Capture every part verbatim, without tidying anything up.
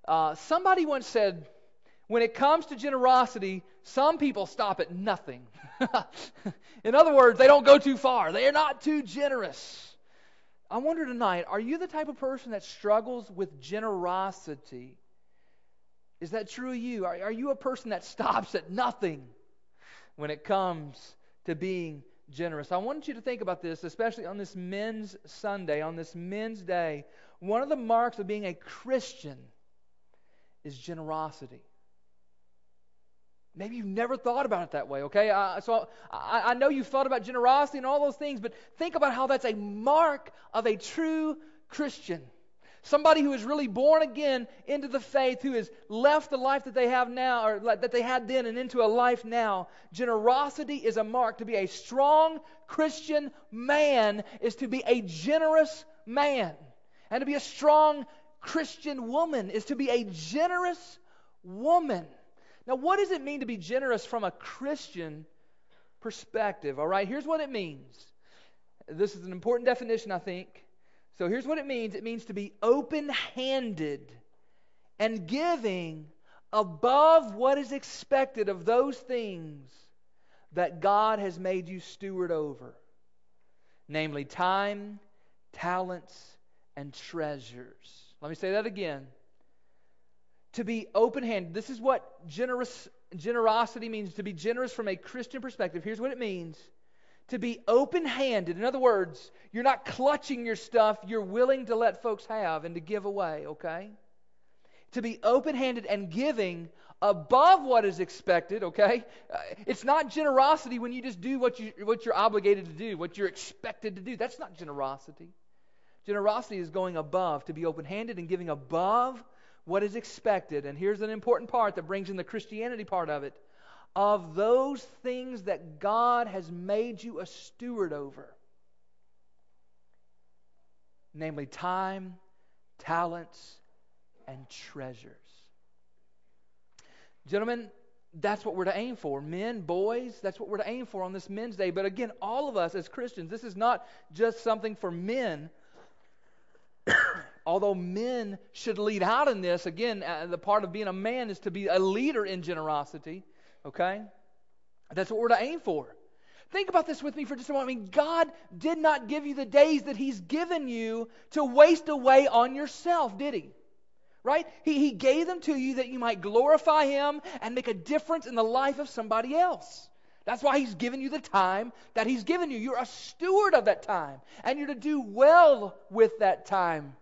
Uh, somebody once said, when it comes to generosity, some people stop at nothing. In other words, they don't go too far. They are not too generous. I wonder tonight, are you the type of person that struggles with generosity? Is that true of you? Are, are you a person that stops at nothing when it comes to being generous? I want you to think about this, especially on this Men's Sunday, on this Men's Day. One of the marks of being a Christian is generosity. Maybe you've never thought about it that way, okay? Uh, so I, I know you've thought about generosity and all those things, but think about how that's a mark of a true Christian. Somebody who is really born again into the faith, who has left the life that they have now, or that they had then, and into a life now. Generosity is a mark. To be a strong Christian man is to be a generous man. And to be a strong Christian woman is to be a generous woman. Now, what does it mean to be generous from a Christian perspective? All right, here's what it means. This is an important definition, I think. So here's what it means. It means to be open-handed and giving above what is expected of those things that God has made you steward over. Namely, time, talents, and treasures. Let me say that again. To be open-handed. This is what generous, generosity means. To be generous from a Christian perspective. Here's what it means. To be open-handed. In other words, you're not clutching your stuff. You're willing to let folks have and to give away, okay? To be open-handed and giving above what is expected, okay? Uh, it's not generosity when you just do what, you, what you're obligated to do, what you're expected to do. That's not generosity. Generosity is going above. To be open-handed and giving above what is expected. And here's an important part that brings in the Christianity part of it. Of those things that God has made you a steward over. Namely, time, talents, and treasures. Gentlemen, that's what we're to aim for. Men, boys, that's what we're to aim for on this Men's Day. But again, all of us as Christians, this is not just something for men. Although men should lead out in this, again, uh, the part of being a man is to be a leader in generosity. Okay? That's what we're to aim for. Think about this with me for just a moment. I mean, God did not give you the days that He's given you to waste away on yourself, did He? Right? He, he gave them to you that you might glorify Him and make a difference in the life of somebody else. That's why He's given you the time that He's given you. You're a steward of that time. And you're to do well with that time.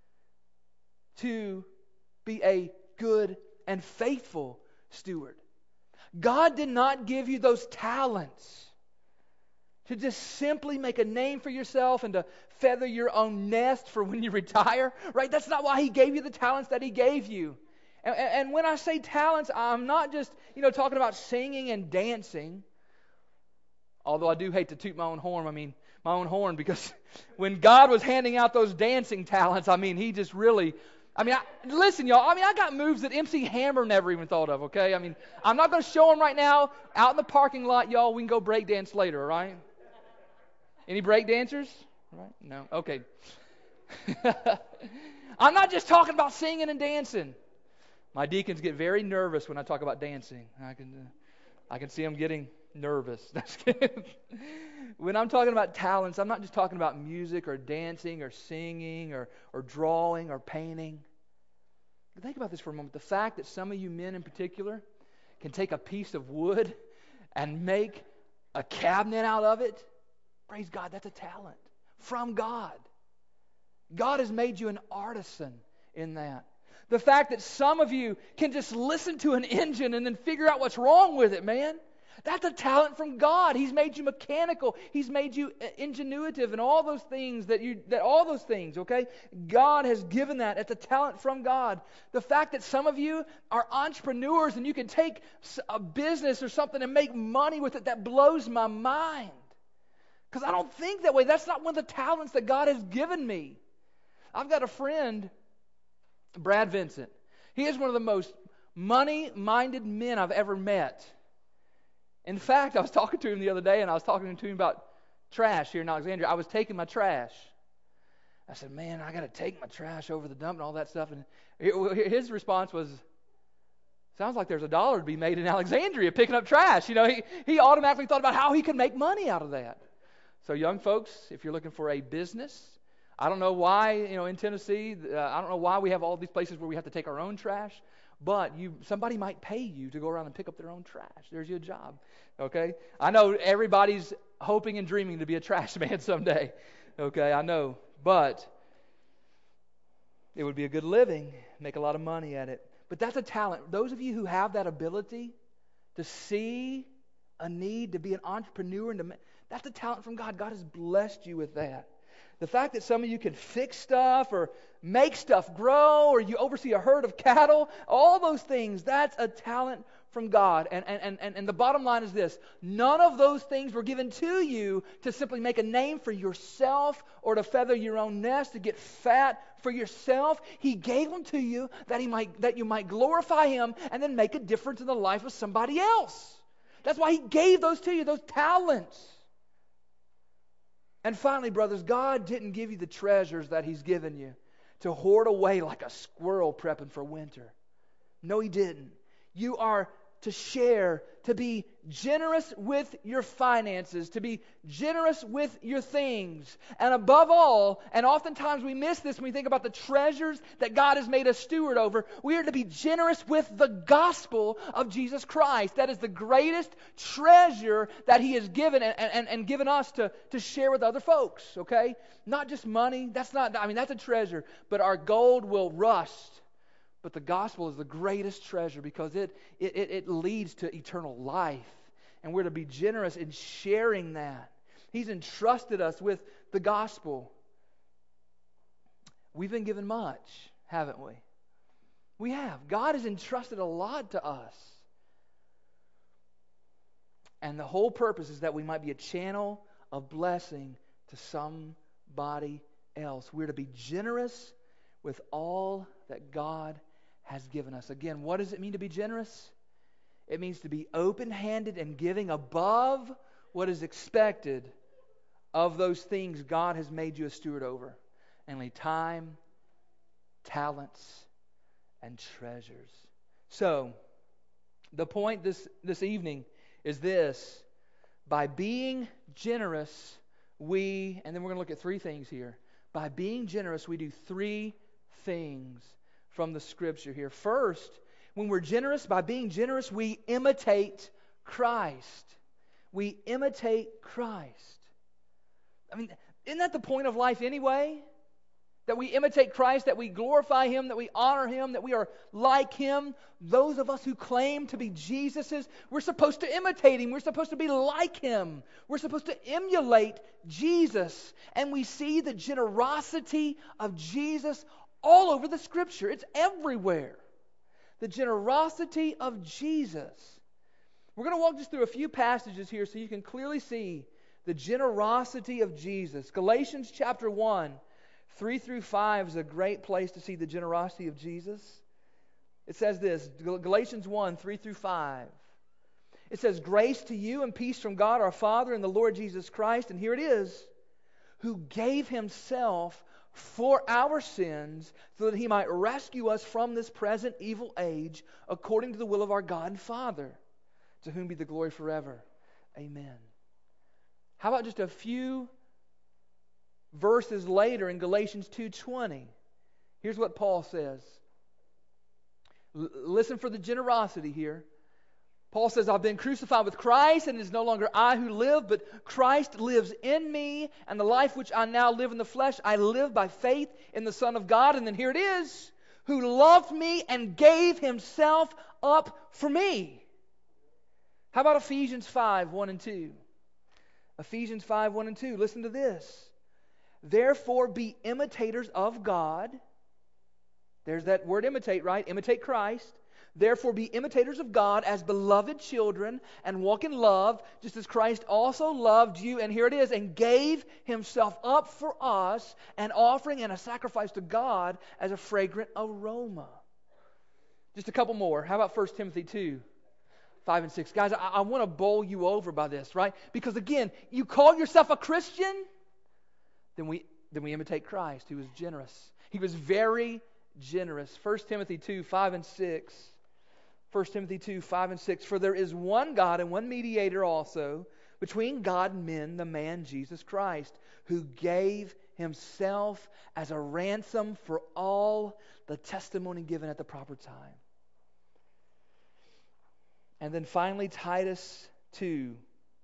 To be a good and faithful steward. God did not give you those talents to just simply make a name for yourself and to feather your own nest for when you retire, right? That's not why He gave you the talents that He gave you. And, and when I say talents, I'm not just, you know, talking about singing and dancing. Although I do hate to toot my own horn, I mean, my own horn, because when God was handing out those dancing talents, I mean, He just really... I mean, I, listen, y'all, I mean, I got moves that M C Hammer never even thought of, okay? I mean, I'm not going to show them right now. Out in the parking lot, y'all, we can go break dance later, all right? Any break dancers? Right? No? Okay. I'm not just talking about singing and dancing. My deacons get very nervous when I talk about dancing. I can, uh, I can see them getting nervous. When I'm talking about talents, I'm not just talking about music or dancing or singing or, or drawing or painting. But think about this for a moment. The fact that some of you men in particular can take a piece of wood and make a cabinet out of it, praise God, that's a talent from God. God has made you an artisan in that. The fact that some of you can just listen to an engine and then figure out what's wrong with it, man. That's a talent from God. He's made you mechanical. He's made you ingenuitive and all those things that you, that all those things, okay? God has given that. It's a talent from God. The fact that some of you are entrepreneurs and you can take a business or something and make money with it, that blows my mind. Because I don't think that way. That's not one of the talents that God has given me. I've got a friend, Brad Vincent. He is one of the most money-minded men I've ever met. In fact, I was talking to him the other day, and I was talking to him about trash here in Alexandria. I was taking my trash. I said, man, I got to take my trash over the dump and all that stuff. And it, his response was, sounds like there's a dollar to be made in Alexandria picking up trash. You know, he, he automatically thought about how he could make money out of that. So young folks, if you're looking for a business, I don't know why, you know, in Tennessee, uh, I don't know why we have all these places where we have to take our own trash, but you somebody might pay you to go around and pick up their own trash. There's your job, okay? I know everybody's hoping and dreaming to be a trash man someday, okay? I know, but it would be a good living, make a lot of money at it. But that's a talent. Those of you who have that ability to see a need, to be an entrepreneur, and to, that's a talent from God. God has blessed you with that. The fact that some of you can fix stuff or make stuff grow or you oversee a herd of cattle, all those things, that's a talent from God. And, and, and, and the bottom line is this: none of those things were given to you to simply make a name for yourself or to feather your own nest, to get fat for yourself. He gave them to you that he might that you might glorify Him and then make a difference in the life of somebody else. That's why He gave those to you, those talents. And finally, brothers, God didn't give you the treasures that He's given you to hoard away like a squirrel prepping for winter. No, He didn't. You are to share, to be generous with your finances, to be generous with your things. And above all, and oftentimes we miss this when we think about the treasures that God has made us steward over, we are to be generous with the gospel of Jesus Christ. That is the greatest treasure that He has given and, and, and given us to, to share with other folks, okay? Not just money. That's not, I mean, that's a treasure, but our gold will rust. But the gospel is the greatest treasure because it, it, it leads to eternal life. And we're to be generous in sharing that. He's entrusted us with the gospel. We've been given much, haven't we? We have. God has entrusted a lot to us. And the whole purpose is that we might be a channel of blessing to somebody else. We're to be generous with all that God has given us. Again, what does it mean to be generous? It means to be open-handed and giving above what is expected of those things God has made you a steward over. Namely, time, talents, and treasures. So, the point this, this evening is this. By being generous, we, and then we're going to look at three things here. By being generous, we do three things from the Scripture here. First, when we're generous, by being generous, we imitate Christ. We imitate Christ. I mean, isn't that the point of life anyway? That we imitate Christ, that we glorify Him, that we honor Him, that we are like Him. Those of us who claim to be Jesus's, we're supposed to imitate Him. We're supposed to be like Him. We're supposed to emulate Jesus. And we see the generosity of Jesus all over the Scripture. It's everywhere. The generosity of Jesus. We're going to walk just through a few passages here so you can clearly see the generosity of Jesus. Galatians chapter one, three through five is a great place to see the generosity of Jesus. It says this, Galatians one, three through five. It says, "Grace to you and peace from God our Father and the Lord Jesus Christ," and here it is, "who gave Himself for our sins, so that He might rescue us from this present evil age, according to the will of our God and Father, to whom be the glory forever. Amen." How about just a few verses later in Galatians two twenty? Here's what Paul says. L- listen for the generosity here. Paul says, "I've been crucified with Christ, and it is no longer I who live, but Christ lives in me. And the life which I now live in the flesh, I live by faith in the Son of God." And then here it is, "who loved me and gave Himself up for me." How about Ephesians five, one and two? Ephesians five, one and two. Listen to this. "Therefore be imitators of God." There's that word imitate, right? Imitate Christ. "Therefore be imitators of God as beloved children, and walk in love, just as Christ also loved you," and here it is, "and gave Himself up for us, an offering and a sacrifice to God as a fragrant aroma." Just a couple more. How about First Timothy two, five and six? Guys, I, I want to bowl you over by this, right? Because again, you call yourself a Christian, then we then we imitate Christ, who was generous. He was very generous. First Timothy two, five and six. First Timothy two, five and six. For there is one God and one mediator also between God and men, the man Jesus Christ, who gave himself as a ransom for all, the testimony given at the proper time. And then finally, Titus two,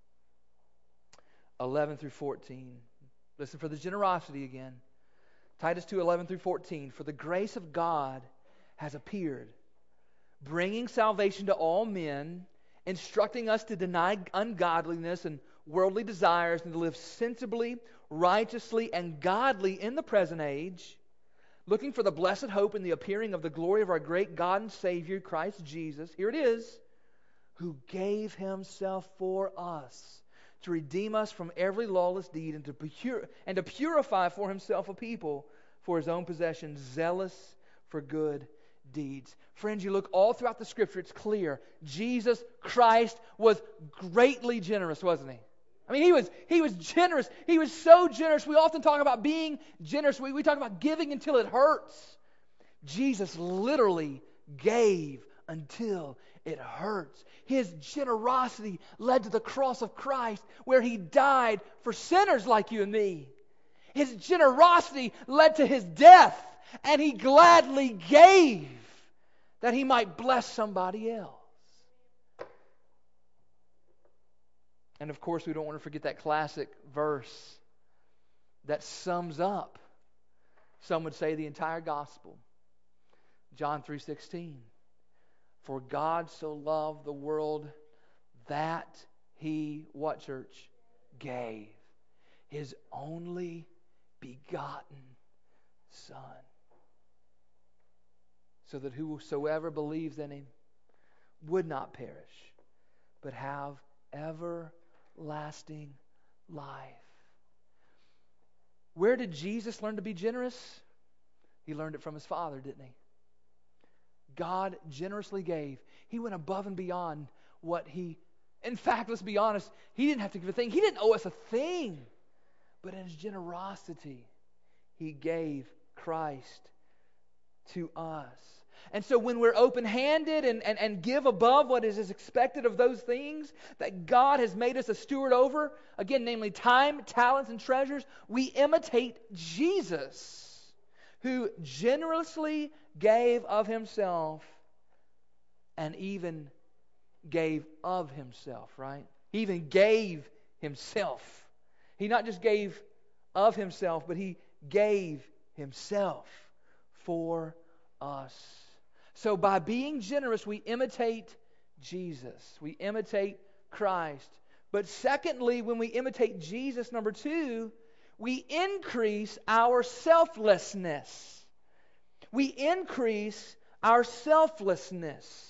eleven through fourteen. Listen for the generosity again. Titus two, eleven through fourteen. For the grace of God has appeared, bringing salvation to all men, instructing us to deny ungodliness and worldly desires and to live sensibly, righteously, and godly in the present age, looking for the blessed hope and the appearing of the glory of our great God and Savior, Christ Jesus. Here it is. Who gave himself for us to redeem us from every lawless deed and to, pure, and to purify for himself a people for his own possession, zealous for good deeds. Friends, you look all throughout the Scripture, it's clear. Jesus Christ was greatly generous, wasn't he? I mean, he was he was generous. He was so generous. We often talk about being generous. We, we talk about giving until it hurts. Jesus literally gave until it hurts. His generosity led to the cross of Christ, where he died for sinners like you and me. His generosity led to his death, and he gladly gave that he might bless somebody else. And of course, we don't want to forget that classic verse that sums up, some would say, the entire gospel. John three sixteen. For God so loved the world that he, what church? Gave his only begotten Son, so that whosoever believes in him would not perish, but have everlasting life. Where did Jesus learn to be generous? He learned it from his Father, didn't he? God generously gave. He went above and beyond what he... In fact, let's be honest, he didn't have to give a thing. He didn't owe us a thing. But in his generosity, he gave Christ to us. And so when we're open-handed and, and, and give above what is expected of those things that God has made us a steward over, again, namely time, talents, and treasures, we imitate Jesus, who generously gave of himself and even gave of himself, right? He even gave himself. He not just gave of himself, but he gave himself for us. So by being generous, we imitate Jesus. We imitate Christ. But secondly, when we imitate Jesus, number two, we increase our selflessness. We increase our selflessness.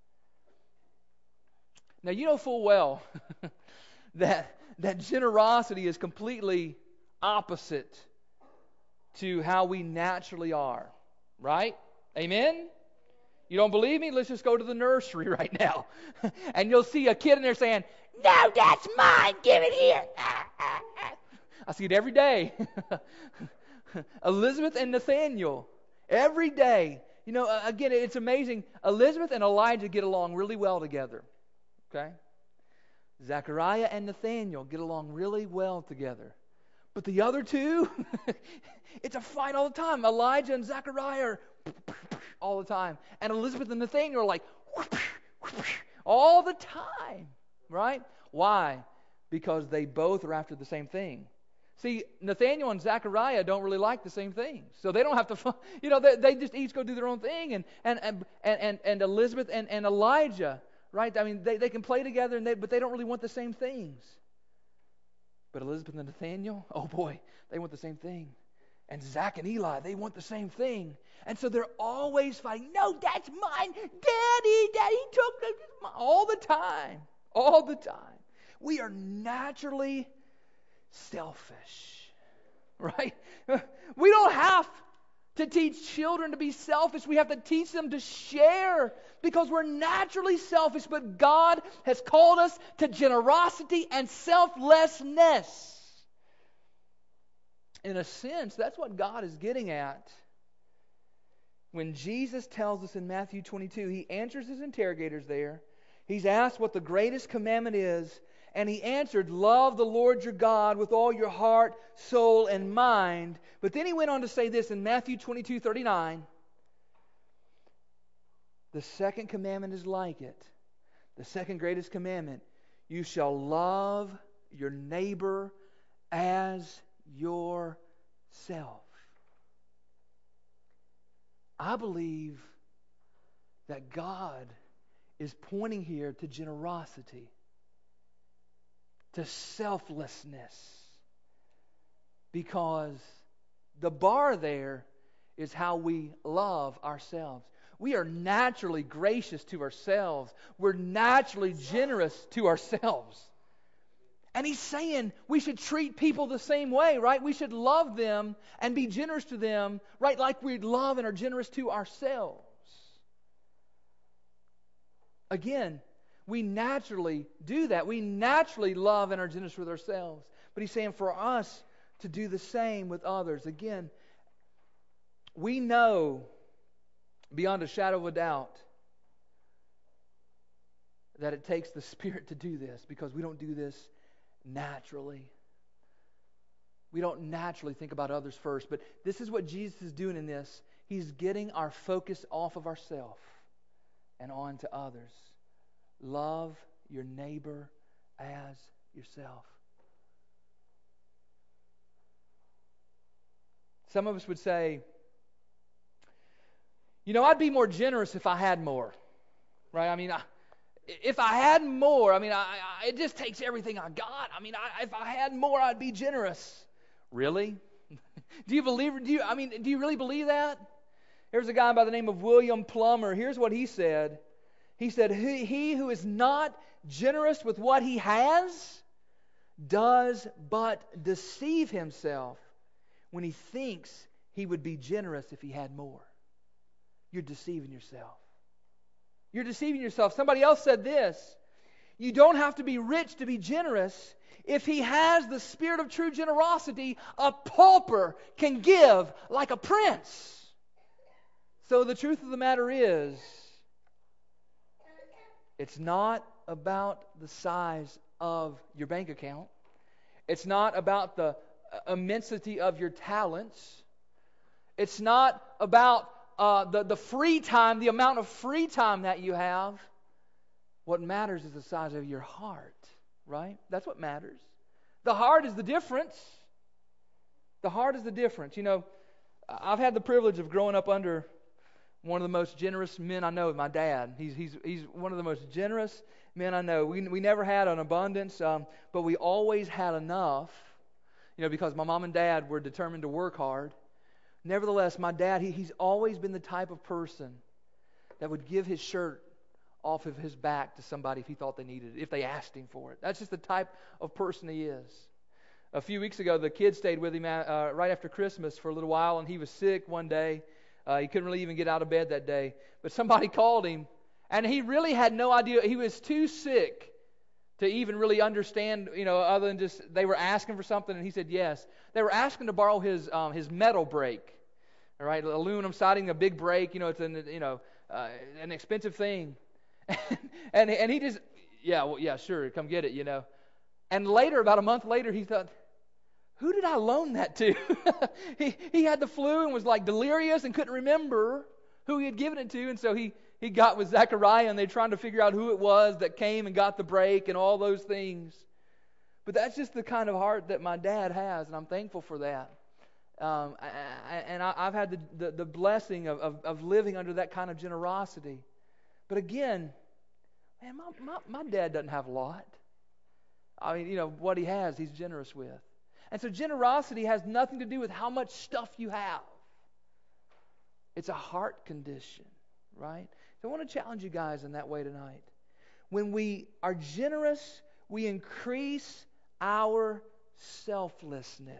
Now, you know full well that, that generosity is completely opposite to how we naturally are. Right? Amen? You don't believe me? Let's just go to the nursery right now. And you'll see a kid in there saying, "No, that's mine. Give it here." I see it every day. Elizabeth and Nathaniel. Every day. You know, again, it's amazing. Elizabeth and Elijah get along really well together. Okay? Zechariah and Nathaniel get along really well together. But the other two, it's a fight all the time. Elijah and Zechariah are all the time. And Elizabeth and Nathaniel are like all the time. Right? Why? Because they both are after the same thing. See, Nathaniel and Zechariah don't really like the same things. So they don't have to, you know, they, they just each go do their own thing. And and and and, and Elizabeth and, and Elijah, right? I mean, they, they can play together, and they, but they don't really want the same things. But Elizabeth and Nathaniel, oh boy, they want the same thing. And Zach and Eli, they want the same thing. And so they're always fighting. No, that's mine. Daddy, Daddy took it all the time. All the time. We are naturally selfish, right? We don't have to teach children to be selfish. We have to teach them to share, because we're naturally selfish, but God has called us to generosity and selflessness. in a sense, that's what God is getting at. When Jesus tells us in Matthew twenty-two, He answers His interrogators there. He's asked what the greatest commandment is, and He answered, love the Lord your God with all your heart, soul, and mind. But then He went on to say this in Matthew twenty-two thirty-nine. The second commandment is like it. The second greatest commandment, you shall love your neighbor as yourself. I believe that God is pointing here to generosity, to selflessness, because the bar there is how we love ourselves. We are naturally gracious to ourselves. We're naturally generous to ourselves. And He's saying we should treat people the same way, right? We should love them and be generous to them, right? Like we love and are generous to ourselves. Again, we naturally do that. We naturally love and are generous with ourselves. But He's saying for us to do the same with others. Again, we know beyond a shadow of a doubt that it takes the Spirit to do this, because we don't do this naturally. We don't naturally think about others first. But this is what Jesus is doing in this. He's getting our focus off of ourselves and on to others. Love your neighbor as yourself. Some of us would say, you know, I'd be more generous if I had more. Right? I mean, I, if I had more, I mean, I, I, it just takes everything I got. I mean, I, if I had more, I'd be generous. Really? do you believe, do you, I mean, do you really believe that? Here's a guy by the name of William Plummer. Here's what he said. He said, he, he who is not generous with what he has does but deceive himself when he thinks he would be generous if he had more. You're deceiving yourself. You're deceiving yourself. Somebody else said this. You don't have to be rich to be generous. If he has the spirit of true generosity, a pauper can give like a prince. So the truth of the matter is, it's not about the size of your bank account. It's not about the immensity of your talents. It's not about uh, the, the free time, the amount of free time that you have. What matters is the size of your heart, right? That's what matters. The heart is the difference. The heart is the difference. You know, I've had the privilege of growing up under one of the most generous men I know, my dad. He's he's he's one of the most generous men I know. We we never had an abundance, um, but we always had enough. You know, because my mom and dad were determined to work hard. Nevertheless, my dad, he, he's always been the type of person that would give his shirt off of his back to somebody if he thought they needed it, if they asked him for it. That's just the type of person he is. A few weeks ago, the kids stayed with him uh, right after Christmas for a little while, and he was sick one day. Uh, he couldn't really even get out of bed that day. But somebody called him, and he really had no idea. He was too sick to even really understand, you know, other than just they were asking for something, and he said yes. They were asking to borrow his um, his metal brake, all right, aluminum siding, a big brake. You know, it's an you know uh, an expensive thing, and and he just yeah well, yeah sure come get it, you know. And later, about a month later, he thought, who did I loan that to? he he had the flu and was like delirious and couldn't remember who he had given it to, and so he. He got with Zechariah, and they're trying to figure out who it was that came and got the break and all those things. But that's just the kind of heart that my dad has, and I'm thankful for that. Um, I, I, and I, I've had the, the, the blessing of, of, of living under that kind of generosity. But again, man, my, my, my dad doesn't have a lot. I mean, you know, what he has, he's generous with. And so generosity has nothing to do with how much stuff you have. It's a heart condition, right? So I want to challenge you guys in that way tonight. When we are generous, we increase our selflessness.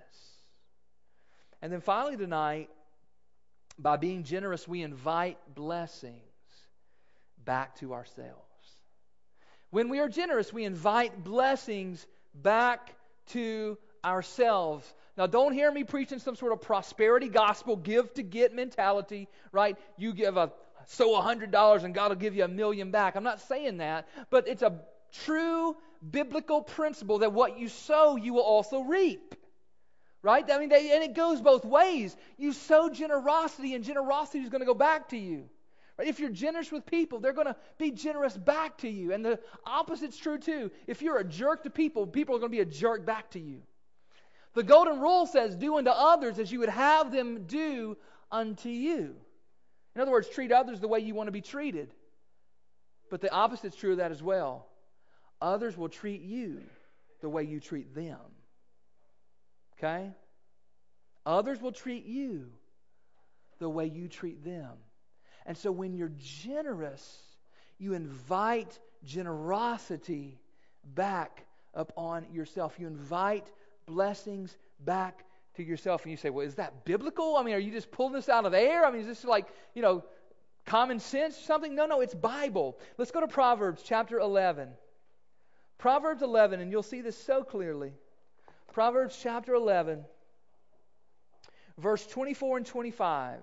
And then finally tonight, by being generous, we invite blessings back to ourselves. When we are generous, we invite blessings back to ourselves. Now, don't hear me preaching some sort of prosperity gospel, give to get mentality, right? You give a sow a hundred dollars and God will give you a million back. I'm not saying that, but it's a true biblical principle that what you sow, you will also reap. Right? I mean, they, and it goes both ways. You sow generosity, and generosity is going to go back to you. Right? If you're generous with people, they're going to be generous back to you. And the opposite's true too. If you're a jerk to people, people are going to be a jerk back to you. The golden rule says, do unto others as you would have them do unto you. In other words, treat others the way you want to be treated. But the opposite's true of that as well. Others will treat you the way you treat them. Okay? Others will treat you the way you treat them. And so when you're generous, you invite generosity back upon yourself. You invite blessings back to yourself. And you say, well, is that biblical? I mean, are you just pulling this out of the air? I mean, is this like, you know, common sense or something? No, no, it's Bible. Let's go to Proverbs chapter eleven. Proverbs eleven, and you'll see this so clearly. Proverbs chapter eleven, verse twenty-four and twenty-five.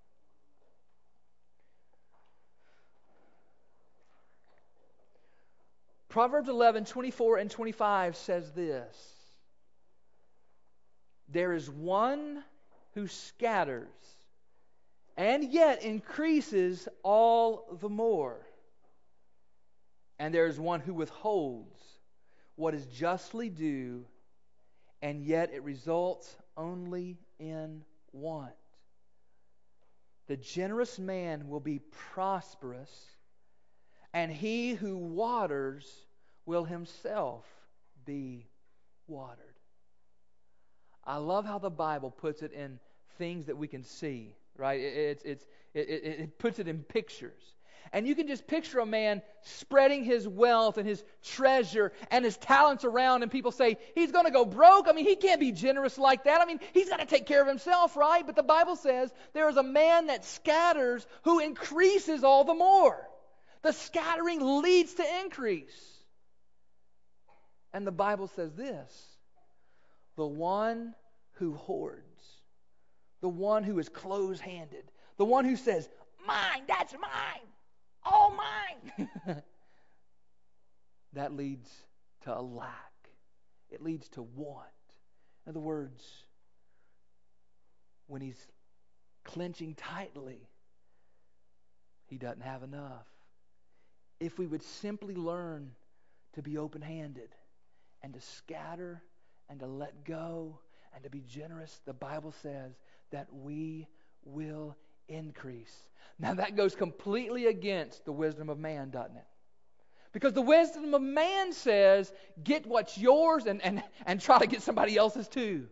Proverbs eleven, twenty-four and twenty-five says this. There is one who scatters and yet increases all the more. And there is one who withholds what is justly due, and yet it results only in want. The generous man will be prosperous, and he who waters will himself be watered. I love how the Bible puts it in things that we can see, right? It, it's, it, it, it puts it in pictures. And you can just picture a man spreading his wealth and his treasure and his talents around, and people say, he's going to go broke. I mean, he can't be generous like that. I mean, he's got to take care of himself, right? But the Bible says there is a man that scatters who increases all the more. The scattering leads to increase. And the Bible says this, the one who hoards, the one who is close-handed, the one who says, mine, that's mine. All mine. That leads to a lack. It leads to want. In other words, when he's clenching tightly, he doesn't have enough. If we would simply learn to be open-handed and to scatter and to let go and to be generous, the Bible says that we will increase. Now that goes completely against the wisdom of man, doesn't it? Because the wisdom of man says, get what's yours and, and, and try to get somebody else's too.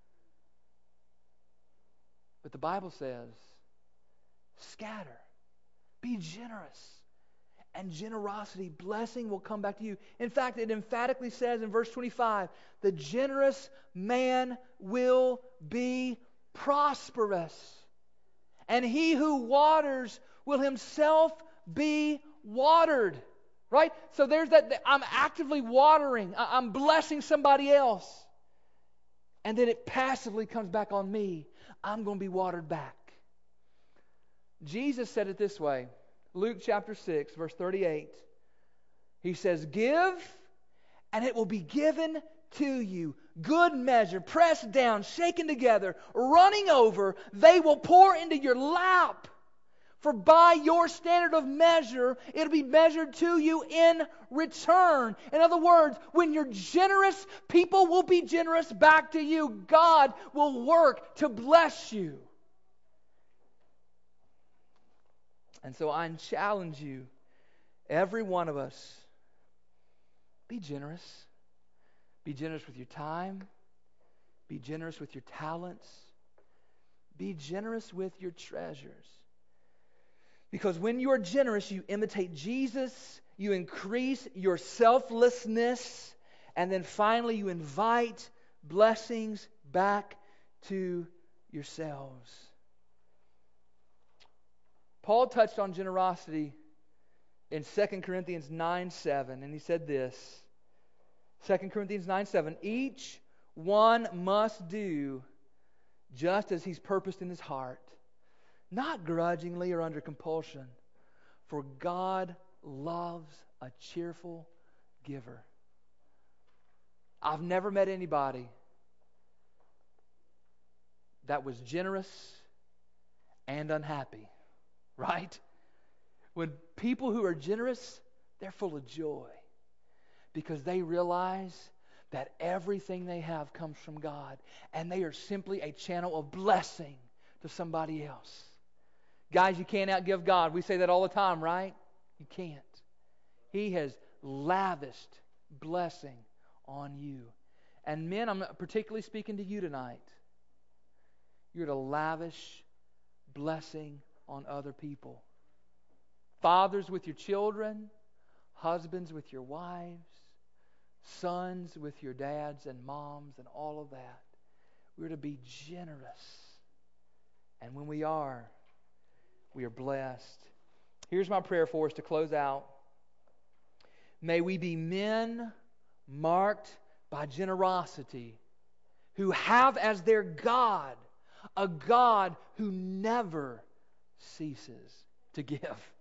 But the Bible says, scatter, be generous, and generosity, blessing will come back to you. In fact, it emphatically says in verse twenty-five, the generous man will be prosperous. And he who waters will himself be watered. Right? So there's that, I'm actively watering. I'm blessing somebody else. And then it passively comes back on me. I'm going to be watered back. Jesus said it this way. Luke chapter six, verse thirty-eight. He says, give, and it will be given to you. Good measure, pressed down, shaken together, running over, they will pour into your lap. For by your standard of measure, it'll be measured to you in return. In other words, when you're generous, people will be generous back to you. God will work to bless you. And so I challenge you, every one of us, be generous. Be generous with your time. Be generous with your talents. Be generous with your treasures. Because when you are generous, you imitate Jesus, you increase your selflessness, and then finally you invite blessings back to yourselves. Paul touched on generosity in Second Corinthians nine seven, and he said this, Second Corinthians nine seven, each one must do just as He's purposed in his heart, not grudgingly or under compulsion, for God loves a cheerful giver. I've never met anybody that was generous and unhappy, right? When people who are generous, they're full of joy because they realize that everything they have comes from God, and they are simply a channel of blessing to somebody else. Guys, you can't outgive God. We say that all the time, right? You can't. He has lavished blessing on you. And men, I'm particularly speaking to you tonight. You're to lavish blessing on other people. Fathers with your children, husbands with your wives, sons with your dads and moms and all of that. We're to be generous. And when we are, we are blessed. Here's my prayer for us to close out. May we be men marked by generosity, who have as their God a God who never ceases to give.